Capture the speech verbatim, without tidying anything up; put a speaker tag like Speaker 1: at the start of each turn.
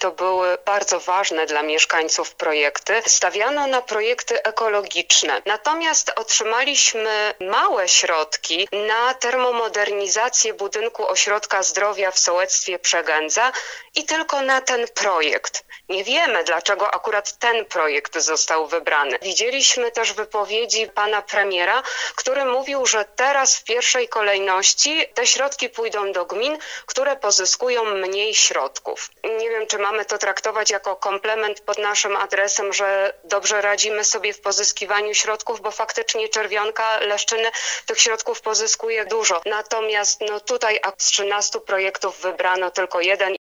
Speaker 1: to były bardzo ważne dla mieszkańców projekty, stawiano na projekty ekologiczne. Natomiast otrzymaliśmy małe środki na termomodernizację budynku Ośrodka Zdrowia w sołectwie Przegędza i tylko na ten projekt. Nie wiemy, dlaczego akurat ten projekt został wybrany. Widzieliśmy też wypowiedzi pana premiera, który mówił, że teraz w pierwszej kolejności te środki pójdą do gmin, które pozyskują mniej środków. Nie wiem, czy mamy to traktować jako komplement pod naszym adresem, że dobrze radzimy sobie w pozyskiwaniu środków, bo faktycznie Czerwionka, Leszczyny tych środków pozyskuje dużo. Natomiast no tutaj z trzynastu projektów wybrano tylko jeden